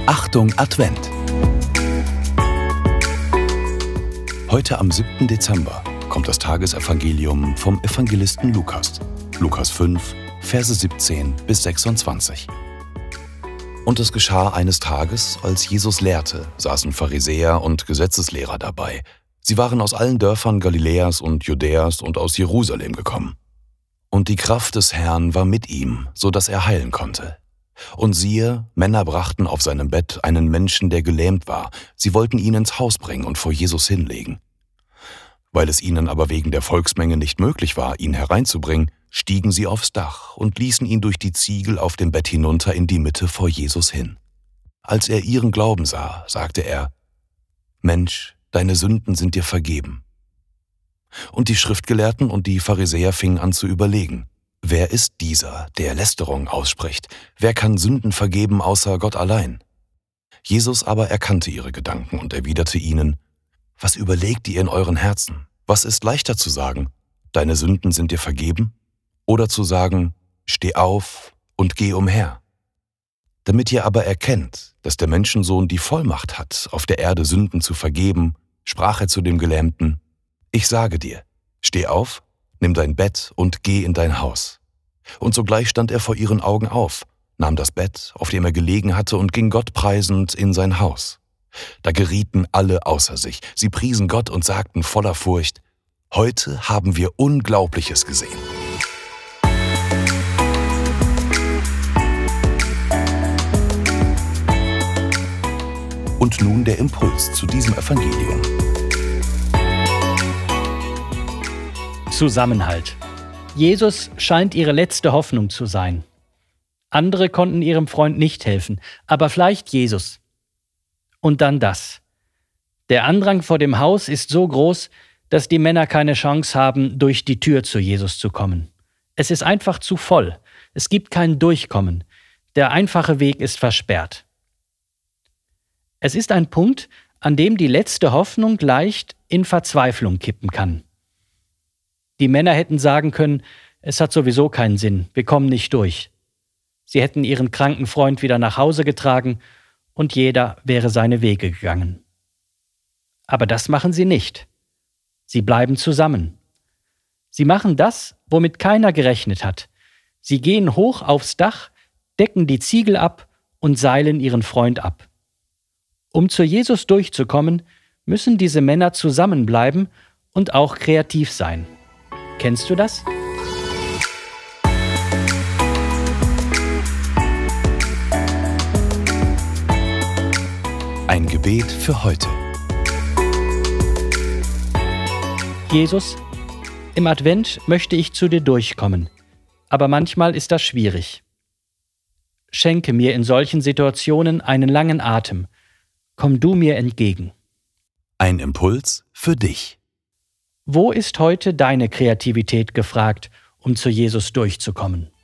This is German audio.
Achtung Advent! Heute am 7. Dezember kommt das Tagesevangelium vom Evangelisten Lukas. Lukas 5, Verse 17 bis 26. Und es geschah eines Tages, als Jesus lehrte, saßen Pharisäer und Gesetzeslehrer dabei. Sie waren aus allen Dörfern Galiläas und Judäas und aus Jerusalem gekommen. Und die Kraft des Herrn war mit ihm, so dass er heilen konnte. Und siehe, Männer brachten auf seinem Bett einen Menschen, der gelähmt war. Sie wollten ihn ins Haus bringen und vor Jesus hinlegen. Weil es ihnen aber wegen der Volksmenge nicht möglich war, ihn hereinzubringen, stiegen sie aufs Dach und ließen ihn durch die Ziegel auf dem Bett hinunter in die Mitte vor Jesus hin. Als er ihren Glauben sah, sagte er: Mensch, deine Sünden sind dir vergeben. Und die Schriftgelehrten und die Pharisäer fingen an zu überlegen: Wer ist dieser, der Lästerung ausspricht? Wer kann Sünden vergeben außer Gott allein? Jesus aber erkannte ihre Gedanken und erwiderte ihnen: Was überlegt ihr in euren Herzen? Was ist leichter zu sagen: Deine Sünden sind dir vergeben? Oder zu sagen: Steh auf und geh umher? Damit ihr aber erkennt, dass der Menschensohn die Vollmacht hat, auf der Erde Sünden zu vergeben, sprach er zu dem Gelähmten: Ich sage dir, steh auf, nimm dein Bett und geh in dein Haus. Und sogleich stand er vor ihren Augen auf, nahm das Bett, auf dem er gelegen hatte, und ging Gott preisend in sein Haus. Da gerieten alle außer sich. Sie priesen Gott und sagten voller Furcht: Heute haben wir Unglaubliches gesehen. Und nun der Impuls zu diesem Evangelium. Zusammenhalt. Jesus scheint ihre letzte Hoffnung zu sein. Andere konnten ihrem Freund nicht helfen, aber vielleicht Jesus. Und dann das. Der Andrang vor dem Haus ist so groß, dass die Männer keine Chance haben, durch die Tür zu Jesus zu kommen. Es ist einfach zu voll. Es gibt kein Durchkommen. Der einfache Weg ist versperrt. Es ist ein Punkt, an dem die letzte Hoffnung leicht in Verzweiflung kippen kann. Die Männer hätten sagen können: Es hat sowieso keinen Sinn, wir kommen nicht durch. Sie hätten ihren kranken Freund wieder nach Hause getragen und jeder wäre seine Wege gegangen. Aber das machen sie nicht. Sie bleiben zusammen. Sie machen das, womit keiner gerechnet hat. Sie gehen hoch aufs Dach, decken die Ziegel ab und seilen ihren Freund ab. Um zu Jesus durchzukommen, müssen diese Männer zusammenbleiben und auch kreativ sein. Kennst du das? Ein Gebet für heute. Jesus, im Advent möchte ich zu dir durchkommen, aber manchmal ist das schwierig. Schenke mir in solchen Situationen einen langen Atem. Komm du mir entgegen. Ein Impuls für dich. Wo ist heute deine Kreativität gefragt, um zu Jesus durchzukommen?